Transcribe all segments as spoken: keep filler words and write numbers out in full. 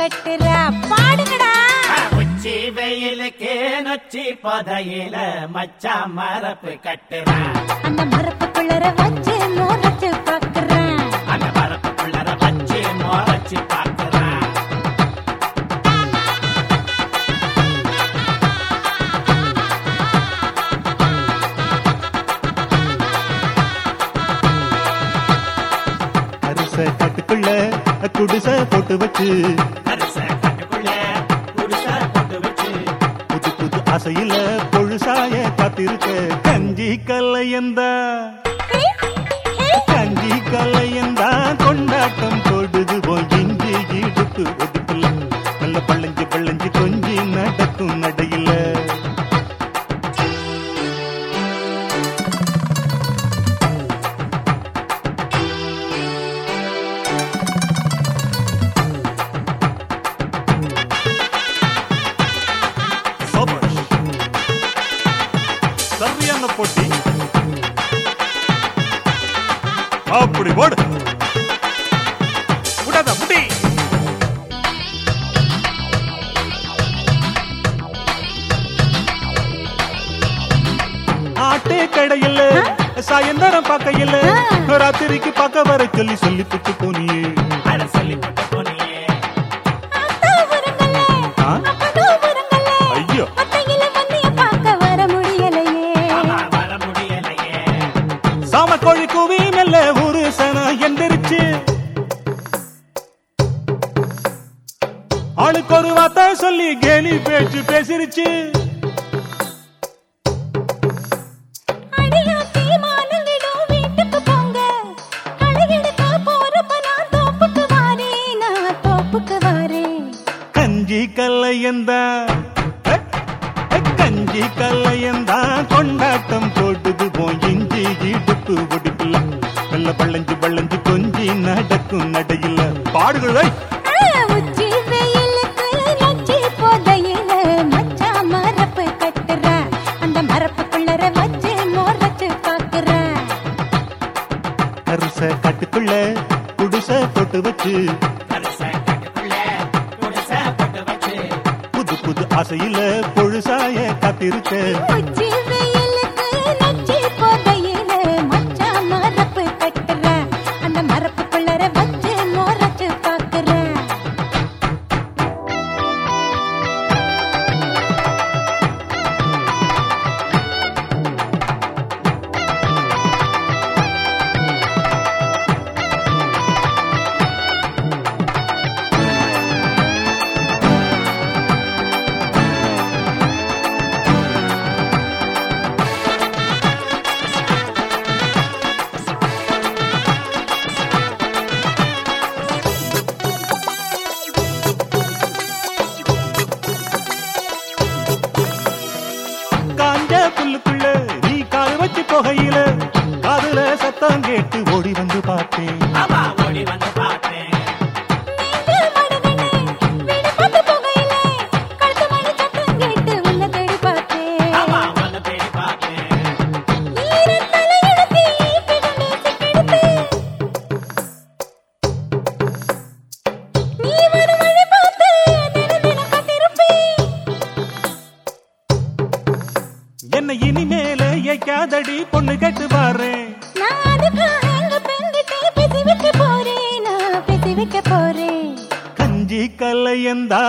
கட்டுற பாடுங்கடா. உச்சி வெயிலுக்கு நொச்சி பதையில மச்சா மரப்பு கட்டுற. அந்த மரப்புக்குள்ளர வச்சு மோரச்சு பாக்குறேன். அந்த மரப்புக்குள்ளர வச்சு மோரச்சு பாக்குறேன். காட்டுக்குள்ள குடிச போட்டு வச்சு காட்டுக்குள்ள குடிச போட்டு வச்சு புது புது ஆசையில பொழுசாய காத்திருக்க கஞ்சி கல்லையந்தா கஞ்சி கல்லையந்தா கொண்டாட்டம் கொடுது போய் இஞ்சி இடுப்பு ஒதுக்குல நல்ல பள்ளஞ்சு பள்ளஞ்சு கொஞ்சி நடக்கும் நடையில சரியான போட்டி அப்படி போடு விடாத முடி ஆட்டே கடையில் சாயந்தரம் பார்க்கையில் ராத்திரிக்கு பார்க்க வர சொல்லி சொல்லி புட்டு போனியே சொல்லி போட்டு போனியே. ஐயோ சாம கோழி கூவி மெல்ல ஒரு சனா எந்திரிச்சு ஆளுக்கு ஒரு வார்த்தை சொல்லி கேலி பேச்சு பேசிருச்சு. கஞ்சி கல்லையந்தா கஞ்சி கல்லையந்தா கொண்டாட்டம் போட்டுது போய் இஞ்சி இடுப்பு ஒடிப்புல நல்ல பள்ளஞ்சு பள்ளஞ்சு கொஞ்சி நடக்கும் நடையில பாடுகளை உச்சி வெயிலுக்கு நொச்சி போதையில மச்சா மரப்பு கட்டுற. அந்த மரப்புக்குள்ளர வச்சு மோரச்சு பாக்குற. கருச காட்டுக்குள்ள குடிச போட்டு வச்சு புது புது ஆசையில பொழுசாய காத்திருக்க உச்சி வெயிலுக்கு நொச்சி போதையில மச்சா மரப்பு கட்டுற. அந்த மரப்புக்குள்ளர வச்சு மோரச்சு பாக்குற. புல்லுக்குள்ள நீ கால் வச்சு போகையில காதுல சத்தம் கேட்டு ஓடி வந்து பார்த்தேன். ஓடி வந்து பார்த்தேன். என்ன இனிமேல ஏக்காதடி பொண்ணு கேட்டு பாரு. கஞ்சி கல்லையந்தா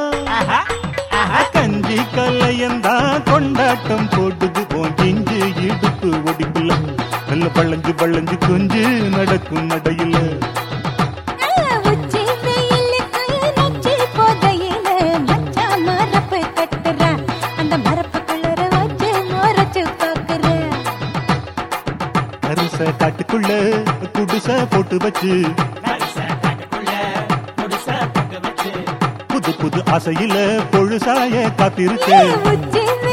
கஞ்சி கல்லையந்தா கொண்டாட்டம் போட்டுது போய் இஞ்சி இடுப்பு ஒடிப்புல நல்ல பள்ளஞ்சு பள்ளஞ்சு கொஞ்சு நடக்கும் நடையில காட்டுக்குள்ள குடிச போட்டு வச்சு புது புது ஆசையில பொழுசாய காத்திருக்க.